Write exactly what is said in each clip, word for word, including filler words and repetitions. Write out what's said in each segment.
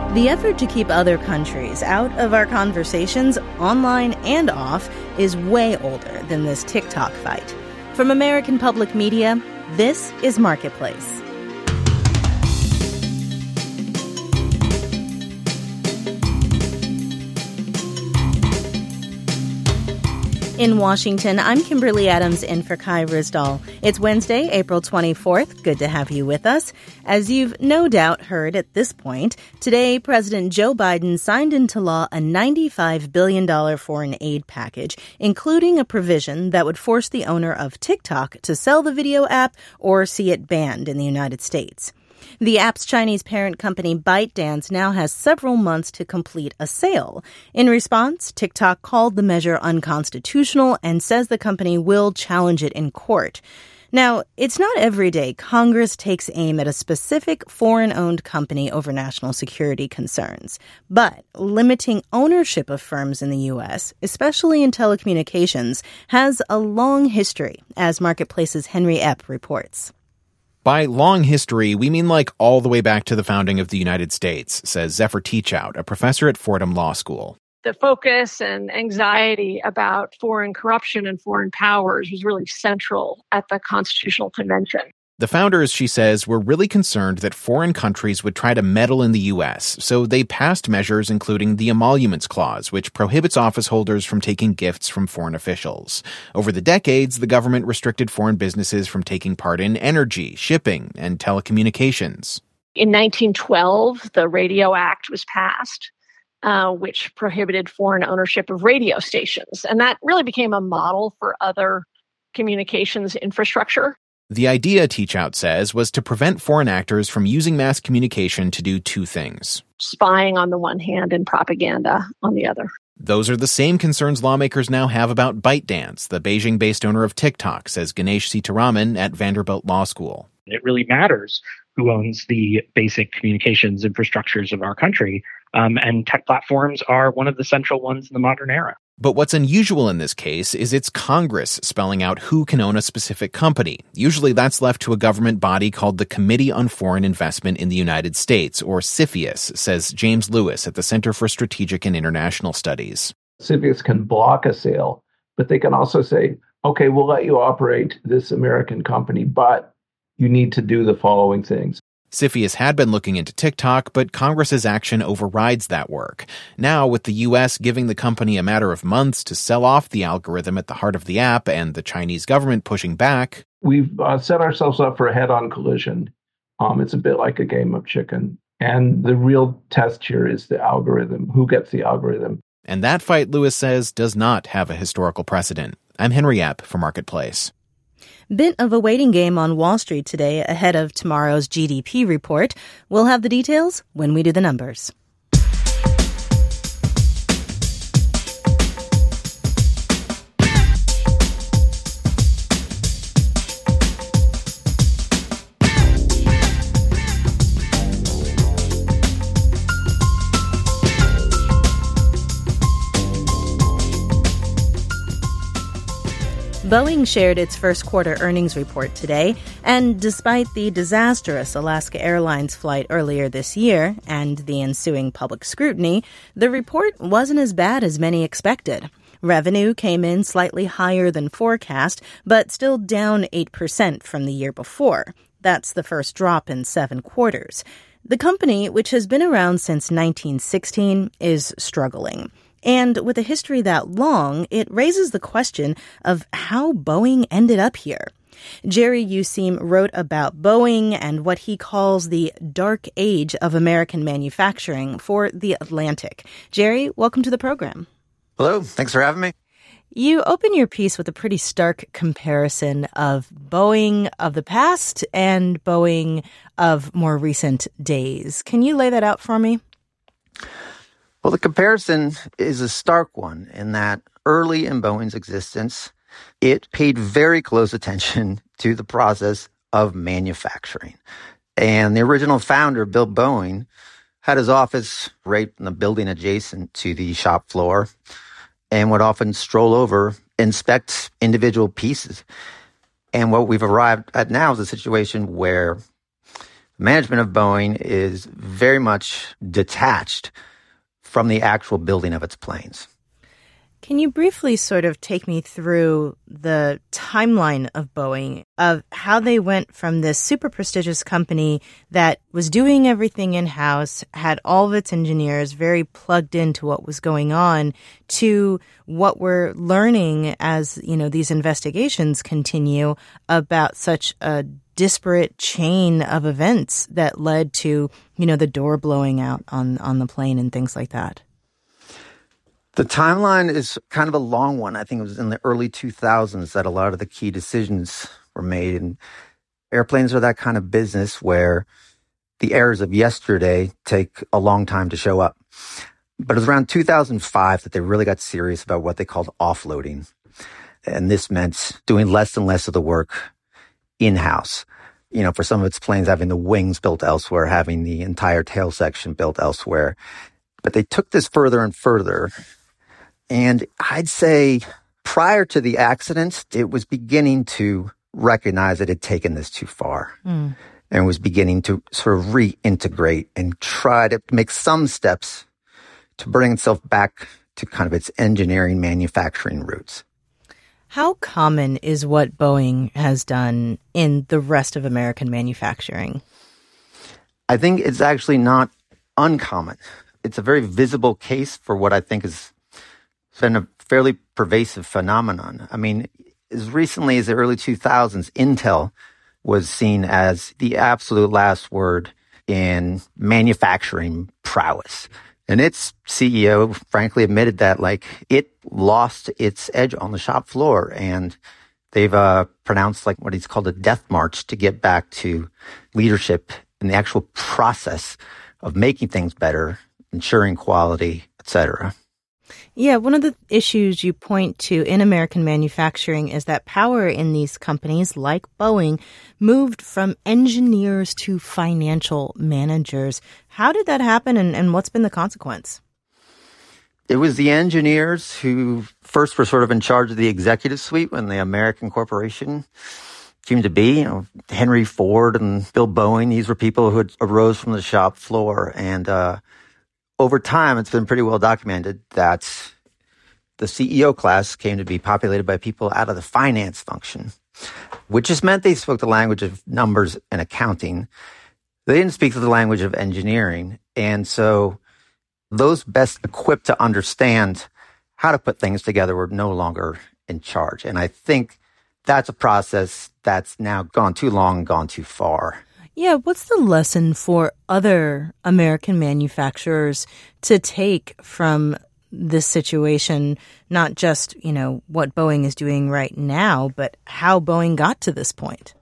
The effort to keep other countries out of our conversations, online and off, is way older than this TikTok fight. From American Public Media, this is Marketplace. In Washington, I'm Kimberly Adams in for Kai Ryssdal. It's Wednesday, April twenty-fourth. Good to have you with us. As you've no doubt heard at this point, today President Joe Biden signed into law a ninety-five billion dollars foreign aid package, including a provision that would force the owner of TikTok to sell the video app or see it banned in the United States. The app's Chinese parent company ByteDance now has several months to complete a sale. In response, TikTok called the measure unconstitutional and says the company will challenge it in court. Now, it's not every day Congress takes aim at a specific foreign-owned company over national security concerns. But limiting ownership of firms in the U S, especially in telecommunications, has a long history, as Marketplace's Henry Epp reports. By long history, we mean like all the way back to the founding of the United States, says Zephyr Teachout, a professor at Fordham Law School. The focus and anxiety about foreign corruption and foreign powers was really central at the Constitutional Convention. The founders, she says, were really concerned that foreign countries would try to meddle in the U S, so they passed measures including the Emoluments Clause, which prohibits office holders from taking gifts from foreign officials. Over the decades, the government restricted foreign businesses from taking part in energy, shipping, and telecommunications. In nineteen twelve, the Radio Act was passed, uh, which prohibited foreign ownership of radio stations. And that really became a model for other communications infrastructure. The idea, Teachout says, was to prevent foreign actors from using mass communication to do two things. Spying on the one hand and propaganda on the other. Those are the same concerns lawmakers now have about ByteDance, the Beijing-based owner of TikTok, says Ganesh Sitaraman at Vanderbilt Law School. It really matters who owns the basic communications infrastructures of our country, um, and tech platforms are one of the central ones in the modern era. But what's unusual in this case is it's Congress spelling out who can own a specific company. Usually that's left to a government body called the Committee on Foreign Investment in the United States, or CFIUS, says James Lewis at the Center for Strategic and International Studies. CFIUS can block a sale, but they can also say, okay, we'll let you operate this American company, but you need to do the following things. CFIUS had been looking into TikTok, but Congress's action overrides that work. Now, with the U S giving the company a matter of months to sell off the algorithm at the heart of the app and the Chinese government pushing back, we've uh, set ourselves up for a head-on collision. Um, it's a bit like a game of chicken. And the real test here is the algorithm. Who gets the algorithm? And that fight, Lewis says, does not have a historical precedent. I'm Henry Epp for Marketplace. Bit of a waiting game on Wall Street today ahead of tomorrow's G D P report. We'll have the details when we do the numbers. Boeing shared its first quarter earnings report today, and despite the disastrous Alaska Airlines flight earlier this year and the ensuing public scrutiny, the report wasn't as bad as many expected. Revenue came in slightly higher than forecast, but still down eight percent from the year before. That's the first drop in seven quarters. The company, which has been around since nineteen sixteen, is struggling. And with a history that long, it raises the question of how Boeing ended up here. Jerry Useem wrote about Boeing and what he calls the dark age of American manufacturing for The Atlantic. Jerry, welcome to the program. Hello, thanks for having me. You open your piece with a pretty stark comparison of Boeing of the past and Boeing of more recent days. Can you lay that out for me? Well, the comparison is a stark one in that early in Boeing's existence, it paid very close attention to the process of manufacturing. And the original founder, Bill Boeing, had his office right in the building adjacent to the shop floor and would often stroll over, inspect individual pieces. And what we've arrived at now is a situation where management of Boeing is very much detached from the actual building of its planes. Can you briefly sort of take me through the timeline of Boeing, of how they went from this super prestigious company that was doing everything in-house, had all of its engineers very plugged into what was going on, to what we're learning as, you know, these investigations continue about such a disparate chain of events that led to, you know, the door blowing out on, on the plane and things like that? The timeline is kind of a long one. I think it was in the early two thousands that a lot of the key decisions were made. And airplanes are that kind of business where the errors of yesterday take a long time to show up. But it was around two thousand five that they really got serious about what they called offloading. And this meant doing less and less of the work in-house. You know, for some of its planes, having the wings built elsewhere, having the entire tail section built elsewhere. But they took this further and further. And I'd say prior to the accident, it was beginning to recognize it had taken this too far mm. and was beginning to sort of reintegrate and try to make some steps to bring itself back to kind of its engineering manufacturing roots. How common is what Boeing has done in the rest of American manufacturing? I think it's actually not uncommon. It's a very visible case for what I think is been a fairly pervasive phenomenon. I mean, as recently as the early two thousands, Intel was seen as the absolute last word in manufacturing prowess. And its C E O frankly admitted that, like, it lost its edge on the shop floor. And they've uh, pronounced like what he's called a death march to get back to leadership in the actual process of making things better, ensuring quality, et cetera. Yeah, one of the issues you point to in American manufacturing is that power in these companies, like Boeing, moved from engineers to financial managers. How did that happen, and, and what's been the consequence? It was the engineers who first were sort of in charge of the executive suite when the American corporation came to be. You know, Henry Ford and Bill Boeing, these were people who had arose from the shop floor. And uh over time, it's been pretty well documented that the C E O class came to be populated by people out of the finance function, which just meant they spoke the language of numbers and accounting. They didn't speak the language of engineering. And so those best equipped to understand how to put things together were no longer in charge. And I think that's a process that's now gone too long and gone too far. Yeah, what's the lesson for other American manufacturers to take from this situation? Not just, you know, what Boeing is doing right now, but how Boeing got to this point.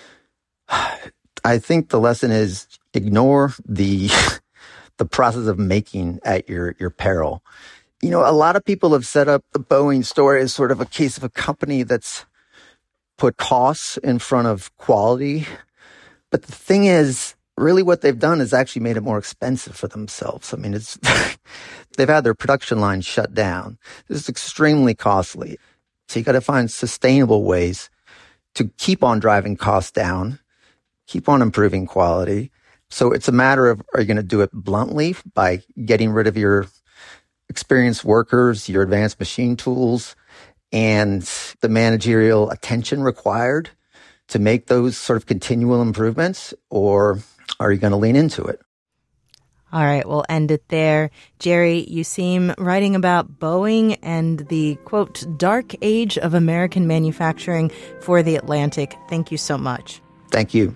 I think the lesson is ignore the the process of making at your, your peril. You know, a lot of people have set up the Boeing story as sort of a case of a company that's put costs in front of quality. But the thing is, really what they've done is actually made it more expensive for themselves. I mean, it's they've had their production line shut down. This is extremely costly. So you got to find sustainable ways to keep on driving costs down, keep on improving quality. So it's a matter of, are you going to do it bluntly by getting rid of your experienced workers, your advanced machine tools, and the managerial attention required to make those sort of continual improvements, or are you going to lean into it? All right, we'll end it there. Jerry, you seem writing about Boeing and the, quote, dark age of American manufacturing for The Atlantic. Thank you so much. Thank you.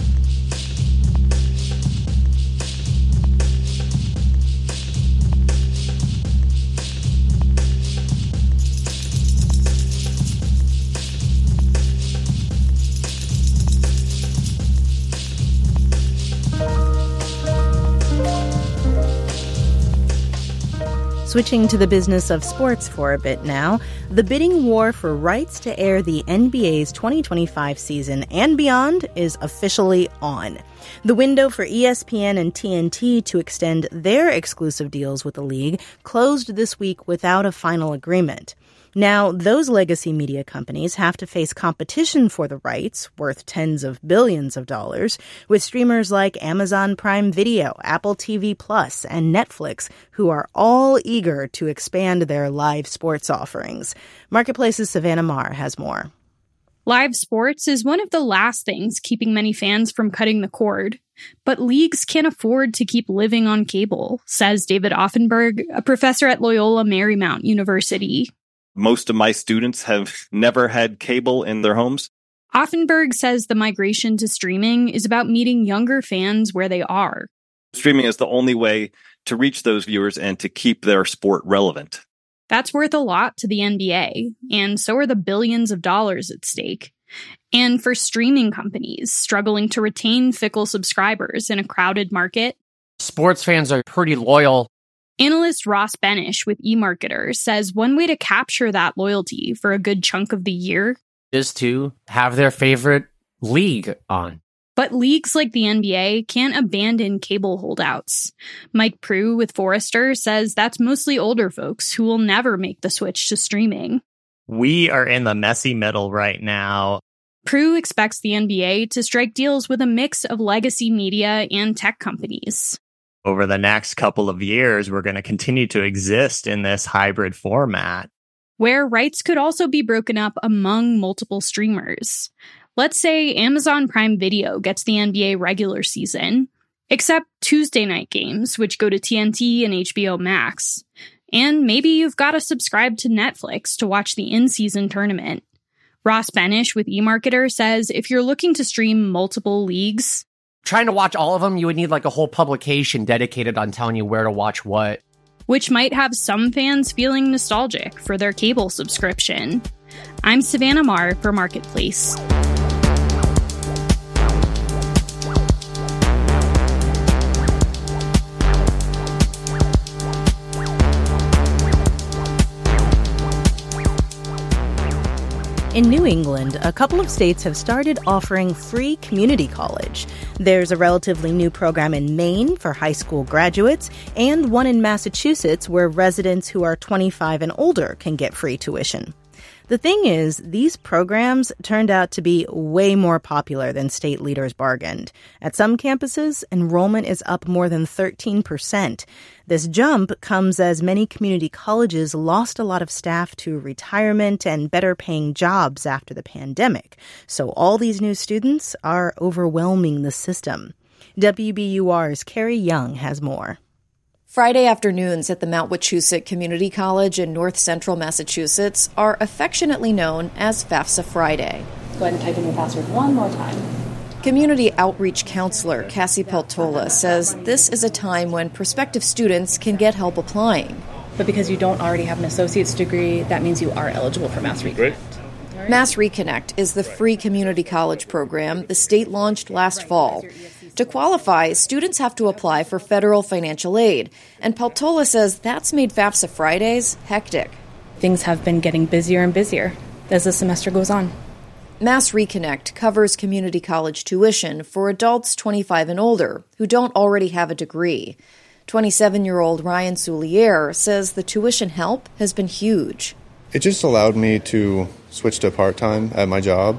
Switching to the business of sports for a bit now, the bidding war for rights to air the N B A's twenty twenty-five season and beyond is officially on. The window for E S P N and T N T to extend their exclusive deals with the league closed this week without a final agreement. Now, those legacy media companies have to face competition for the rights, worth tens of billions of dollars, with streamers like Amazon Prime Video, Apple T V Plus, and Netflix, who are all eager to expand their live sports offerings. Marketplace's Savannah Marr has more. Live sports is one of the last things keeping many fans from cutting the cord. But leagues can't afford to keep living on cable, says David Offenberg, a professor at Loyola Marymount University. Most of my students have never had cable in their homes. Offenberg says the migration to streaming is about meeting younger fans where they are. Streaming is the only way to reach those viewers and to keep their sport relevant. That's worth a lot to the N B A, and so are the billions of dollars at stake. And for streaming companies struggling to retain fickle subscribers in a crowded market, sports fans are pretty loyal. Analyst Ross Benish with eMarketer says one way to capture that loyalty for a good chunk of the year is to have their favorite league on. But leagues like the N B A can't abandon cable holdouts. Mike Prue with Forrester says that's mostly older folks who will never make the switch to streaming. We are in the messy middle right now. Prue expects the N B A to strike deals with a mix of legacy media and tech companies. Over the next couple of years, we're going to continue to exist in this hybrid format, where rights could also be broken up among multiple streamers. Let's say Amazon Prime Video gets the N B A regular season, except Tuesday night games, which go to T N T and H B O Max. And maybe you've got to subscribe to Netflix to watch the in-season tournament. Ross Benish with eMarketer says if you're looking to stream multiple leagues, trying to watch all of them, you would need like a whole publication dedicated on telling you where to watch what. Which might have some fans feeling nostalgic for their cable subscription. I'm Savannah Marr for Marketplace. In New England, a couple of states have started offering free community college. There's a relatively new program in Maine for high school graduates, and one in Massachusetts where residents who are twenty-five and older can get free tuition. The thing is, these programs turned out to be way more popular than state leaders bargained. At some campuses, enrollment is up more than thirteen percent. This jump comes as many community colleges lost a lot of staff to retirement and better-paying jobs after the pandemic. So all these new students are overwhelming the system. W B U R's Carrie Young has more. Friday afternoons at the Mount Wachusett Community College in north central Massachusetts are affectionately known as FAFSA Friday. Go ahead and type in your password one more time. Community outreach counselor Cassie Peltola says this is a time when prospective students can get help applying. But because you don't already have an associate's degree, that means you are eligible for Mass Reconnect. Right. Mass Reconnect is the free community college program the state launched last fall. To qualify, students have to apply for federal financial aid, and Peltola says that's made FAFSA Fridays hectic. Things have been getting busier and busier as the semester goes on. Mass Reconnect covers community college tuition for adults twenty-five and older who don't already have a degree. twenty-seven-year-old Ryan Soulier says the tuition help has been huge. It just allowed me to switch to part-time at my job,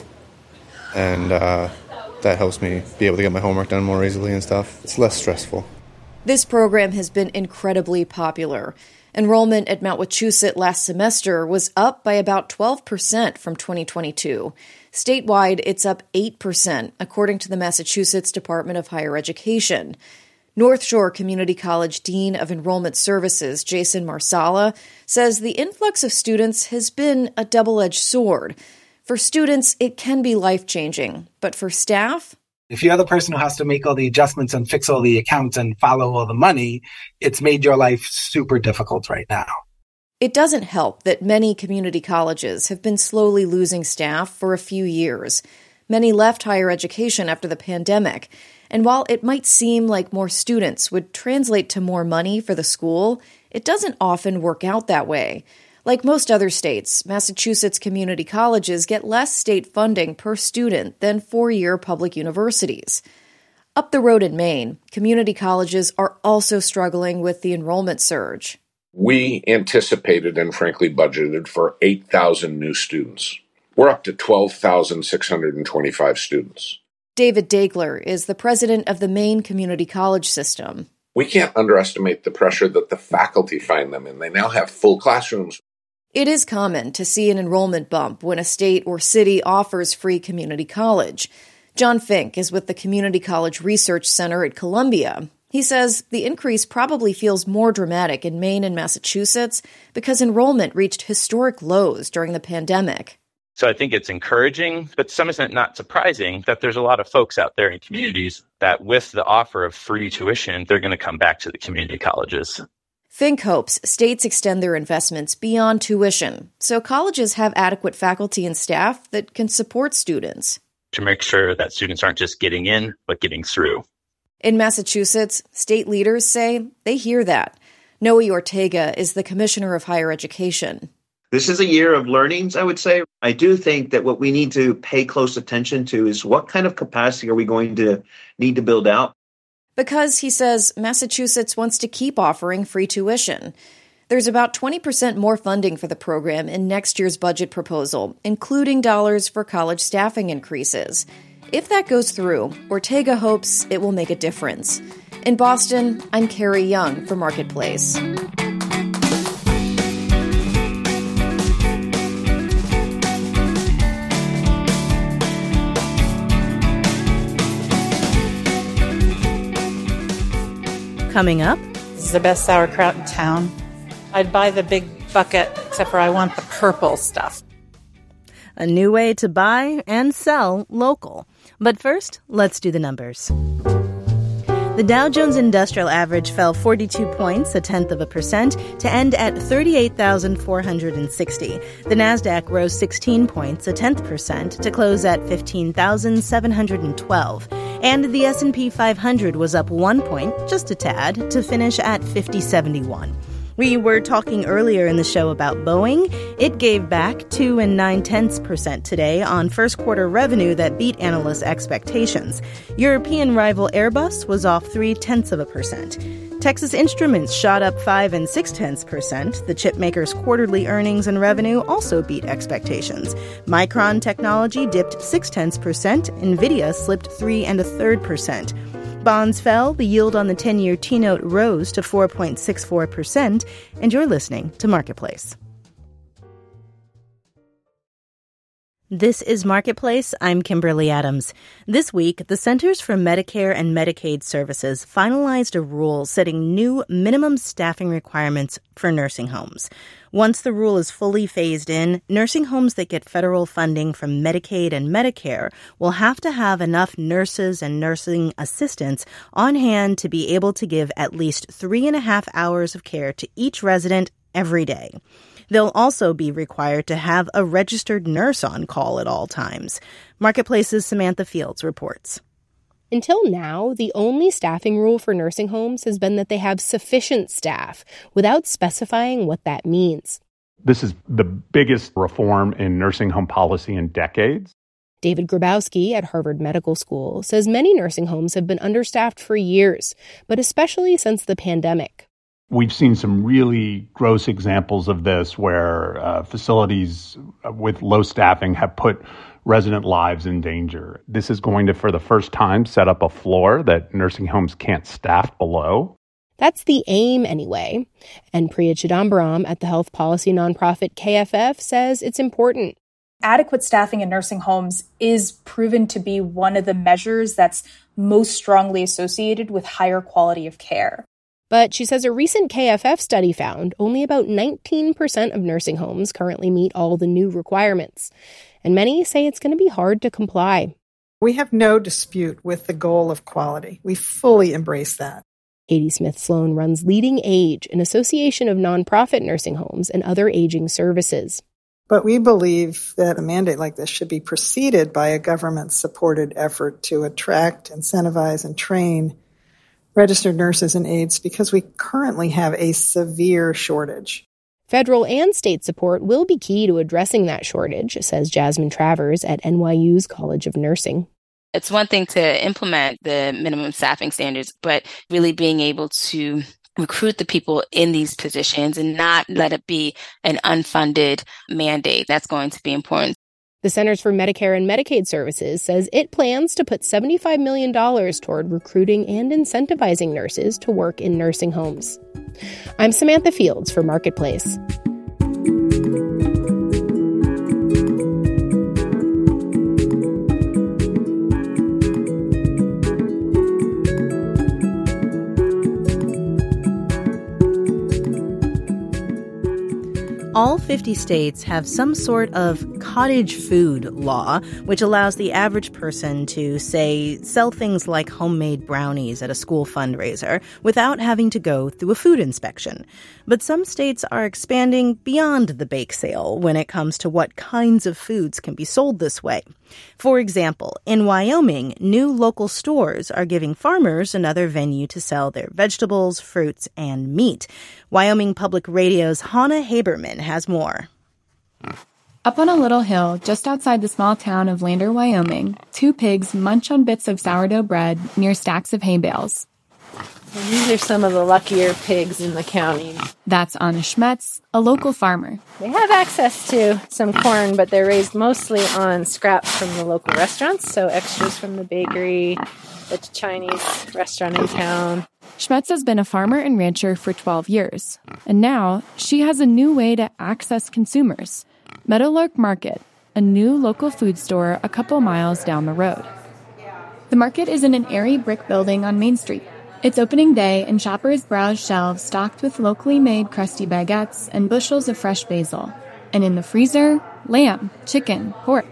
and uh, that helps me be able to get my homework done more easily and stuff. It's less stressful. This program has been incredibly popular. Enrollment at Mount Wachusett last semester was up by about twelve percent from twenty twenty-two. Statewide, it's up eight percent, according to the Massachusetts Department of Higher Education. North Shore Community College Dean of Enrollment Services, Jason Marsala, says the influx of students has been a double-edged sword. For students, it can be life-changing, but for staff? If you're the person who has to make all the adjustments and fix all the accounts and follow all the money, it's made your life super difficult right now. It doesn't help that many community colleges have been slowly losing staff for a few years. Many left higher education after the pandemic. And while it might seem like more students would translate to more money for the school, it doesn't often work out that way. Like most other states, Massachusetts community colleges get less state funding per student than four-year public universities. Up the road in Maine, community colleges are also struggling with the enrollment surge. We anticipated and frankly budgeted for eight thousand new students. We're up to twelve thousand six hundred twenty-five students. David Dagler is the president of the Maine Community College System. We can't underestimate the pressure that the faculty find them in. They now have full classrooms. It is common to see an enrollment bump when a state or city offers free community college. John Fink is with the Community College Research Center at Columbia. He says the increase probably feels more dramatic in Maine and Massachusetts because enrollment reached historic lows during the pandemic. So I think it's encouraging, but to some extent not surprising, that there's a lot of folks out there in communities that with the offer of free tuition, they're going to come back to the community colleges. Fink hopes states extend their investments beyond tuition, so colleges have adequate faculty and staff that can support students. To make sure that students aren't just getting in, but getting through. In Massachusetts, state leaders say they hear that. Noe Ortega is the Commissioner of Higher Education. This is a year of learnings, I would say. I do think that what we need to pay close attention to is what kind of capacity are we going to need to build out? Because, he says, Massachusetts wants to keep offering free tuition. There's about twenty percent more funding for the program in next year's budget proposal, including dollars for college staffing increases. If that goes through, Ortega hopes it will make a difference. In Boston, I'm Carrie Young for Marketplace. Coming up, this is the best sauerkraut in town. I'd buy the big bucket, except for I want the purple stuff. A new way to buy and sell local. But first, let's do the numbers. The Dow Jones Industrial Average fell forty-two points, a tenth of a percent, to end at thirty-eight thousand four hundred sixty. The Nasdaq rose sixteen points, a tenth percent, to close at fifteen thousand seven hundred twelve. And the S and P five hundred was up one point, just a tad, to finish at fifty seventy-one. We were talking earlier in the show about Boeing. It gave back two and nine tenths percent today on first quarter revenue that beat analysts' expectations. European rival Airbus was off three tenths of a percent. Texas Instruments shot up five and six tenths percent. The chipmaker's quarterly earnings and revenue also beat expectations. Micron Technology dipped six tenths percent. Nvidia slipped three and a third percent. Bonds fell, the yield on the ten-year T-note rose to four point six four percent, and you're listening to Marketplace. This is Marketplace. I'm Kimberly Adams. This week, the Centers for Medicare and Medicaid Services finalized a rule setting new minimum staffing requirements for nursing homes. Once the rule is fully phased in, nursing homes that get federal funding from Medicaid and Medicare will have to have enough nurses and nursing assistants on hand to be able to give at least three and a half hours of care to each resident every day. They'll also be required to have a registered nurse on call at all times. Marketplace's Samantha Fields reports. Until now, the only staffing rule for nursing homes has been that they have sufficient staff, without specifying what that means. This is the biggest reform in nursing home policy in decades. David Grabowski at Harvard Medical School says many nursing homes have been understaffed for years, but especially since the pandemic. We've seen some really gross examples of this where uh, facilities with low staffing have put resident lives in danger. This is going to, for the first time, set up a floor that nursing homes can't staff below. That's the aim, anyway. And Priya Chidambaram at the health policy nonprofit K F F says it's important. Adequate staffing in nursing homes is proven to be one of the measures that's most strongly associated with higher quality of care. But she says a recent K F F study found only about nineteen percent of nursing homes currently meet all the new requirements. And many say it's going to be hard to comply. We have no dispute with the goal of quality. We fully embrace that. Katie Smith Sloan runs Leading Age, an association of nonprofit nursing homes and other aging services. But we believe that a mandate like this should be preceded by a government-supported effort to attract, incentivize, and train registered nurses and aides because we currently have a severe shortage. Federal and state support will be key to addressing that shortage, says Jasmine Travers at N Y U's College of Nursing. It's one thing to implement the minimum staffing standards, but really being able to recruit the people in these positions and not let it be an unfunded mandate. That's going to be important. The Centers for Medicare and Medicaid Services says it plans to put seventy-five million dollars toward recruiting and incentivizing nurses to work in nursing homes. I'm Samantha Fields for Marketplace. All fifty states have some sort of cottage food law, which allows the average person to, say, sell things like homemade brownies at a school fundraiser without having to go through a food inspection. But some states are expanding beyond the bake sale when it comes to what kinds of foods can be sold this way. For example, in Wyoming, new local stores are giving farmers another venue to sell their vegetables, fruits, and meat. Wyoming Public Radio's Hannah Haberman has more. Up on a little hill just outside the small town of Lander, Wyoming, two pigs munch on bits of sourdough bread near stacks of hay bales. And these are some of the luckier pigs in the county. That's Anna Schmetz, a local farmer. They have access to some corn, but they're raised mostly on scraps from the local restaurants, so extras from the bakery, the Chinese restaurant in town. Schmetz has been a farmer and rancher for twelve years, and now she has a new way to access consumers. Meadowlark Market, a new local food store a couple miles down the road. The market is in an airy brick building on Main Street. It's opening day, and shoppers browse shelves stocked with locally made crusty baguettes and bushels of fresh basil. And in the freezer, lamb, chicken, pork.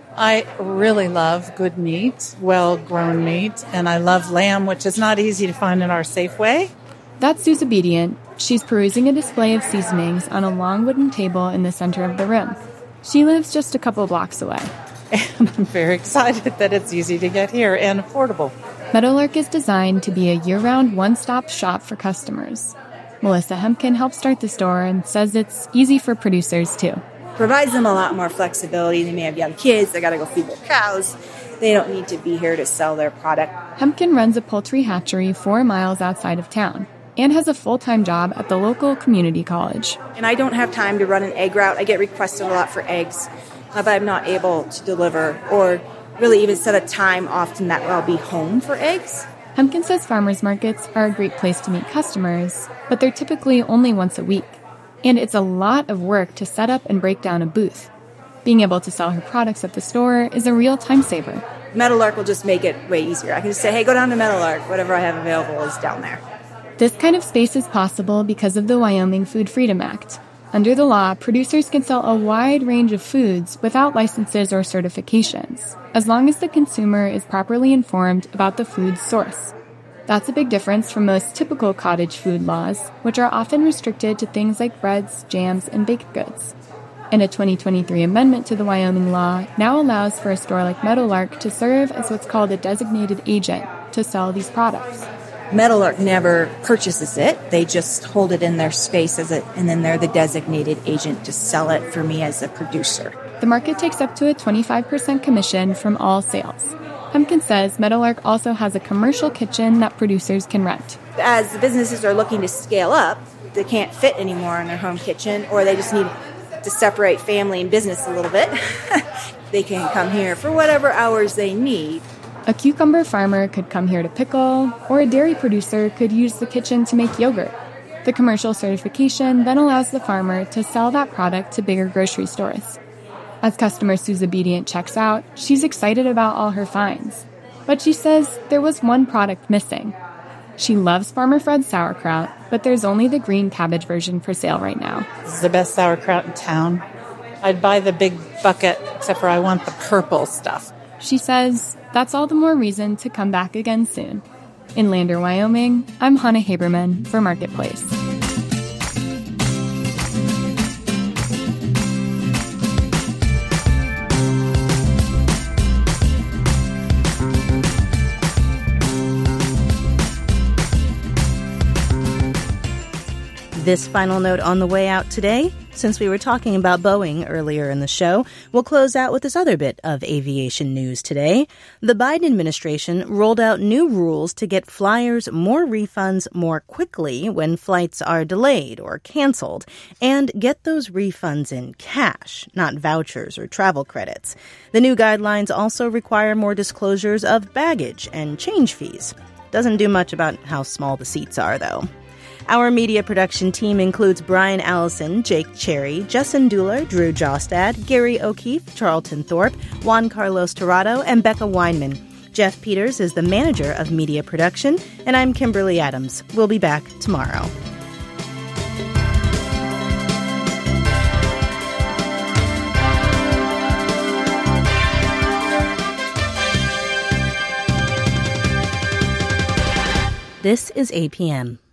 I really love good meat, well-grown meat, and I love lamb, which is not easy to find in our Safeway. That's Suze Obedient. She's perusing a display of seasonings on a long wooden table in the center of the room. She lives just a couple blocks away. And I'm very excited that it's easy to get here and affordable. Meadowlark is designed to be a year-round one-stop shop for customers. Melissa Hempkin helped start the store and says it's easy for producers, too. Provides them a lot more flexibility. They may have young kids. They got to go feed their cows. They don't need to be here to sell their product. Hempkin runs a poultry hatchery four miles outside of town and has a full-time job at the local community college. And I don't have time to run an egg route. I get requested a lot for eggs, but I'm not able to deliver or really even set a time often that I'll be home for eggs. Hempkin says farmers markets are a great place to meet customers, but they're typically only once a week. And it's a lot of work to set up and break down a booth. Being able to sell her products at the store is a real time saver. Meadowlark will just make it way easier. I can just say, hey, go down to Meadowlark. Whatever I have available is down there. This kind of space is possible because of the Wyoming Food Freedom Act. Under the law, producers can sell a wide range of foods without licenses or certifications, as long as the consumer is properly informed about the food's source. That's a big difference from most typical cottage food laws, which are often restricted to things like breads, jams, and baked goods. And a twenty twenty-three amendment to the Wyoming law now allows for a store like Meadowlark to serve as what's called a designated agent to sell these products. Meadowlark never purchases it. They just hold it in their space as a, and then they're the designated agent to sell it for me as a producer. The market takes up to a twenty-five percent commission from all sales. Hempkin says Meadowlark also has a commercial kitchen that producers can rent. As the businesses are looking to scale up, they can't fit anymore in their home kitchen, or they just need to separate family and business a little bit. They can come here for whatever hours they need. A cucumber farmer could come here to pickle, or a dairy producer could use the kitchen to make yogurt. The commercial certification then allows the farmer to sell that product to bigger grocery stores. As customer Suze Obedient checks out, she's excited about all her finds. But she says there was one product missing. She loves Farmer Fred's sauerkraut, but there's only the green cabbage version for sale right now. This is the best sauerkraut in town. I'd buy the big bucket, except for I want the purple stuff. She says that's all the more reason to come back again soon. In Lander, Wyoming, I'm Hannah Haberman for Marketplace. This final note on the way out today, Since we were talking about Boeing earlier in the show, we'll close out with this other bit of aviation news today. The Biden administration rolled out new rules to get flyers more refunds more quickly when flights are delayed or canceled, and get those refunds in cash, not vouchers or travel credits. The new guidelines also require more disclosures of baggage and change fees. Doesn't do much about how small the seats are, though. Our media production team includes Brian Allison, Jake Cherry, Justin Dueller, Drew Jostad, Gary O'Keefe, Charlton Thorpe, Juan Carlos Torrado, and Becca Weinman. Jeff Peters is the manager of media production, and I'm Kimberly Adams. We'll be back tomorrow. This is A P M.